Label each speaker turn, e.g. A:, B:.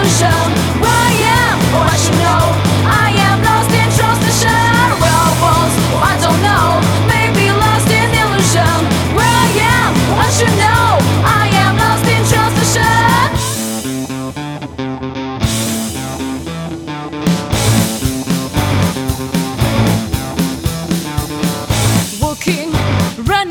A: illusion. Where I am, or I should know, I am lost in translation. Where I was, or I don't know, maybe lost in illusion. Where I am, or I should know, I am lost in translation. Walking, running